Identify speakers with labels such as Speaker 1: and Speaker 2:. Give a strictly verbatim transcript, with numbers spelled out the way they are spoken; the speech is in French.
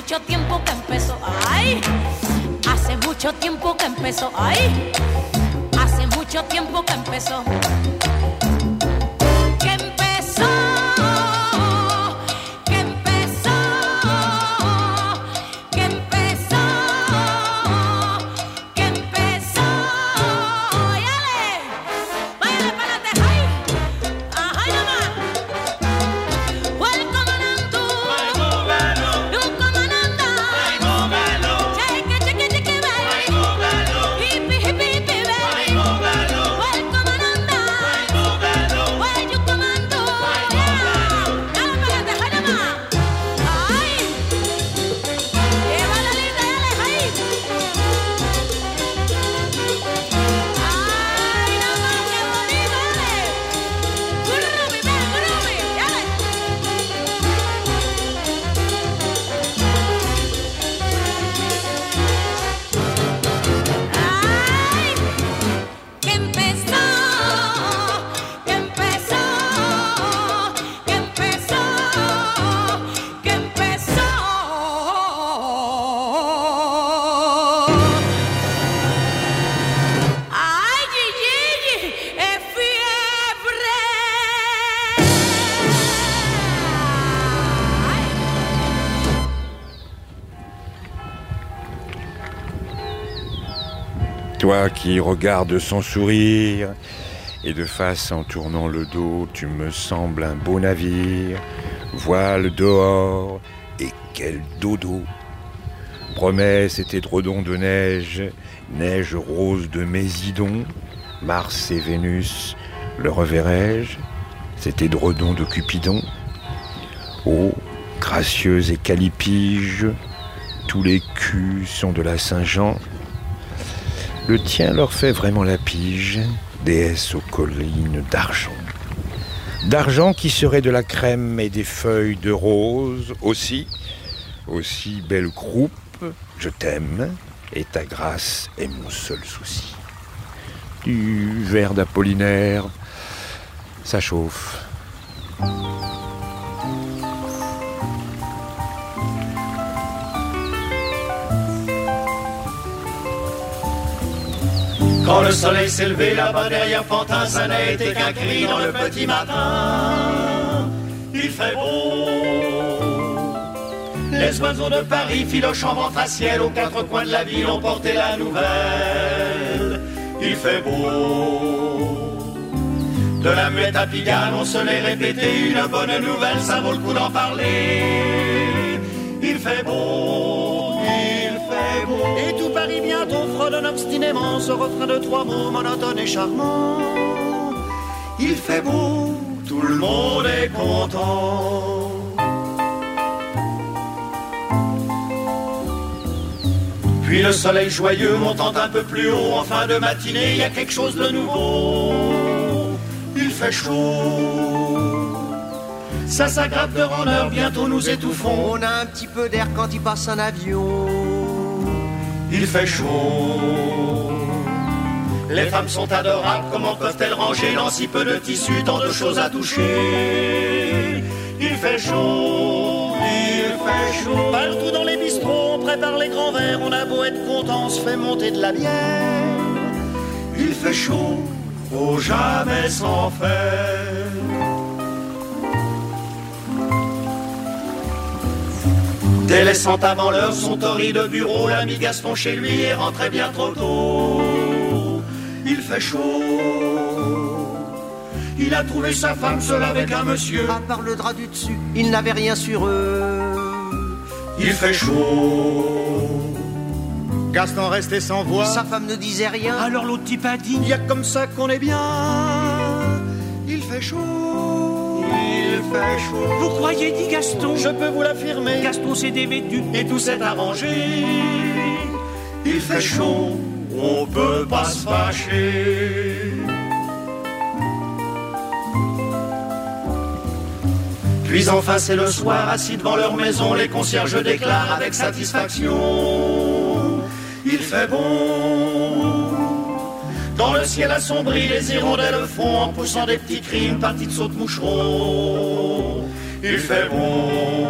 Speaker 1: mucho tiempo que empezó, ay, hace mucho tiempo que empezó, ay, hace mucho tiempo que empezó, que empezó, que empezó, que empezó, que empezó, váyale, váyale para adelante, ay, ajá, nomás.
Speaker 2: Toi qui regardes sans sourire, et de face en tournant le dos, tu me sembles un beau navire, voile dehors, et quel dodo. Promesse et édredon de neige, neige rose de Mésidon, Mars et Vénus, le reverrai-je, cet édredon de Cupidon. Oh, gracieuse et calipige, tous les culs sont de la Saint-Jean. Le tien leur fait vraiment la pige, déesse aux collines d'argent. D'argent qui serait de la crème et des feuilles de rose, aussi, aussi belle croupe, je t'aime, et ta grâce est mon seul souci. Du verre d'Apollinaire, ça chauffe.
Speaker 3: Quand le soleil s'est levé là-bas derrière Pantin, ça n'a été qu'un cri dans le petit matin. Il fait beau. Les oiseaux de Paris filochent en ventre à ciel, aux quatre coins de la ville ont porté la nouvelle. Il fait beau. De la muette à Pigalle, on se l'est répété, une bonne nouvelle, ça vaut le coup d'en parler. Il fait beau, il fait beau. Et tout Paris bientôt fredonne obstinément ce refrain de trois mots monotone et charmant. Il fait beau, tout le monde est content. Puis le soleil joyeux montant un peu plus haut, en fin de matinée, il y a quelque chose de nouveau. Il fait chaud, ça s'aggrave d'heure en heure, bientôt nous étouffons.
Speaker 4: On a un petit peu d'air quand il passe un avion.
Speaker 3: Il fait chaud, les femmes sont adorables, comment peuvent-elles ranger dans si peu de tissu tant de choses à toucher. Il fait chaud, il fait chaud. Partout dans les bistrots, on prépare les grands verres, on a beau être content, on se fait monter de la bière. Il fait chaud, faut jamais s'en faire. Délaissant avant l'heure son torride de bureau, l'ami Gaston chez lui est rentré bien trop tôt. Il fait chaud, il a trouvé sa femme seule avec un monsieur.
Speaker 4: À part le drap du dessus, il n'avait rien sur eux.
Speaker 3: Il fait chaud,
Speaker 5: Gaston restait sans voix.
Speaker 4: Sa femme ne disait rien.
Speaker 3: alors l'autre type a dit,
Speaker 5: Y a comme ça qu'on est bien. Il fait chaud,
Speaker 3: il fait chaud.
Speaker 6: Vous croyez, dit Gaston?
Speaker 3: Je peux vous l'affirmer,
Speaker 6: Gaston s'est dévêtu
Speaker 3: et tout s'est arrangé. Il fait chaud, on peut pas se fâcher. Puis enfin c'est le soir, assis devant leur maison, les concierges déclarent avec satisfaction. Il fait bon. Dans le ciel assombri, les hirondelles font en poussant des petits cris une partie de saute-moucheron. Il fait bon.